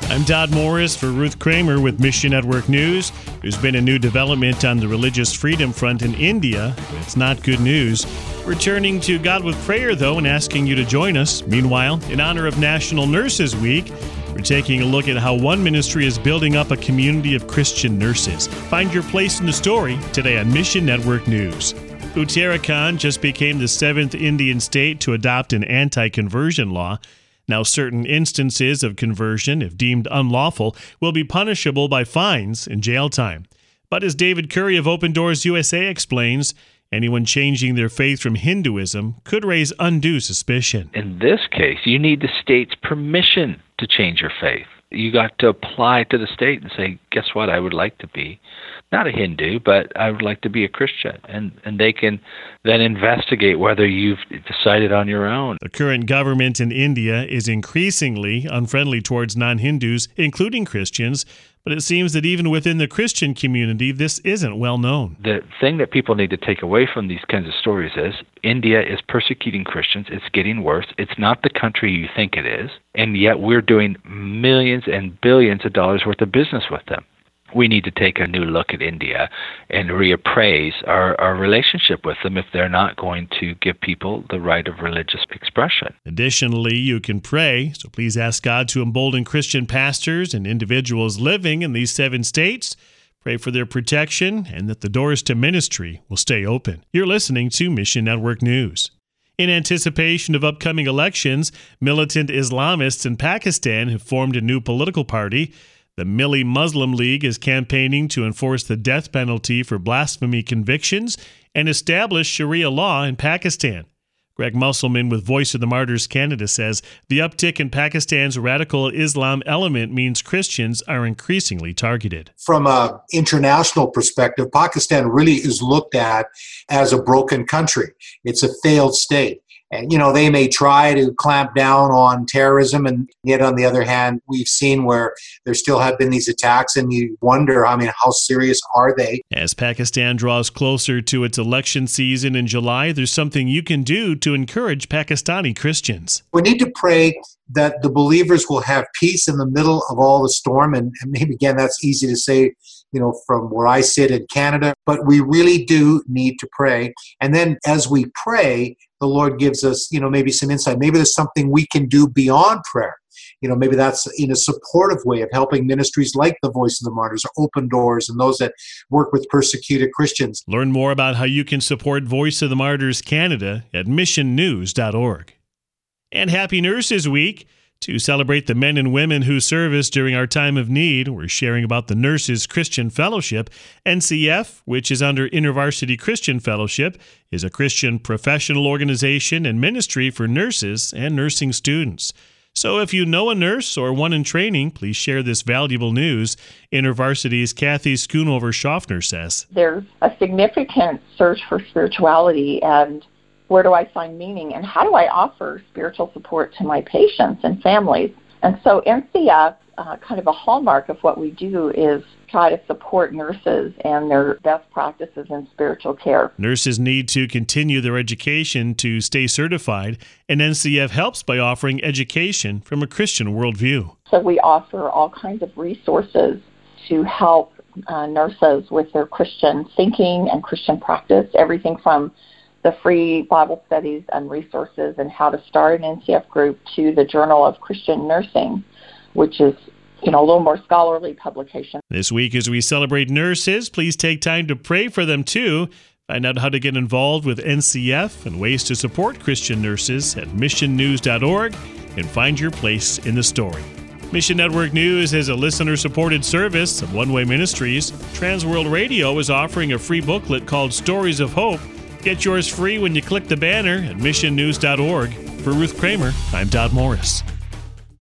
I'm Dodd Morris for Ruth Kramer with Mission Network News. There's been a new development on the religious freedom front in India. It's not good news. We're turning to God with prayer, though, and asking you to join us. Meanwhile, in honor of National Nurses Week, we're taking a look at how one ministry is building up a community of Christian nurses. Find your place in the story today on Mission Network News. Uttarakhand just became the 7th Indian state to adopt an anti-conversion law. Now, certain instances of conversion, if deemed unlawful, will be punishable by fines and jail time. But as David Curry of Open Doors USA explains, anyone changing their faith from Hinduism could raise undue suspicion. In this case, you need the state's permission to change your faith. You got to apply to the state and say, guess what, I would like to be, not a Hindu, but I would like to be a Christian. And they can then investigate whether you've decided on your own. The current government in India is increasingly unfriendly towards non-Hindus, including Christians, but it seems that even within the Christian community, this isn't well known. The thing that people need to take away from these kinds of stories is India is persecuting Christians. It's getting worse. It's not the country you think it is, and yet we're doing millions and billions of dollars worth of business with them. We need to take a new look at India and reappraise our relationship with them if they're not going to give people the right of religious expression. Additionally, you can pray, so please ask God to embolden Christian pastors and individuals living in these 7 states. Pray for their protection and that the doors to ministry will stay open. You're listening to Mission Network News. In anticipation of upcoming elections, militant Islamists in Pakistan have formed a new political party. The Milli Muslim League is campaigning to enforce the death penalty for blasphemy convictions and establish Sharia law in Pakistan. Greg Musselman with Voice of the Martyrs Canada says the uptick in Pakistan's radical Islam element means Christians are increasingly targeted. From an international perspective, Pakistan really is looked at as a broken country. It's a failed state. And, they may try to clamp down on terrorism, and yet on the other hand, we've seen where there still have been these attacks, and you wonder, how serious are they? As Pakistan draws closer to its election season in July, there's something you can do to encourage Pakistani Christians. We need to pray that the believers will have peace in the middle of all the storm, and maybe, again, that's easy to say, from where I sit in Canada, but we really do need to pray. And then as we pray, the Lord gives us, maybe some insight. Maybe there's something we can do beyond prayer. Maybe that's in a supportive way of helping ministries like the Voice of the Martyrs, or Open Doors, and those that work with persecuted Christians. Learn more about how you can support Voice of the Martyrs Canada at missionnews.org. And Happy Nurses Week. To celebrate the men and women who serve us during our time of need, we're sharing about the Nurses Christian Fellowship. NCF, which is under InterVarsity Christian Fellowship, is a Christian professional organization and ministry for nurses and nursing students. So if you know a nurse or one in training, please share this valuable news. InterVarsity's Kathy Schoonover-Schaffner says, There's a significant search for spirituality, and where do I find meaning, and how do I offer spiritual support to my patients and families? And so NCF, kind of a hallmark of what we do is try to support nurses and their best practices in spiritual care. Nurses need to continue their education to stay certified, and NCF helps by offering education from a Christian worldview. So we offer all kinds of resources to help nurses with their Christian thinking and Christian practice, everything from the free Bible studies and resources and how to start an NCF group to the Journal of Christian Nursing, which is, a little more scholarly publication. This week, as we celebrate nurses, please take time to pray for them too. Find out how to get involved with NCF and ways to support Christian nurses at missionnews.org and find your place in the story. Mission Network News is a listener-supported service of One Way Ministries. Transworld Radio is offering a free booklet called Stories of Hope. Get yours free when you click the banner at missionnews.org. For Ruth Kramer, I'm Dodd Morris.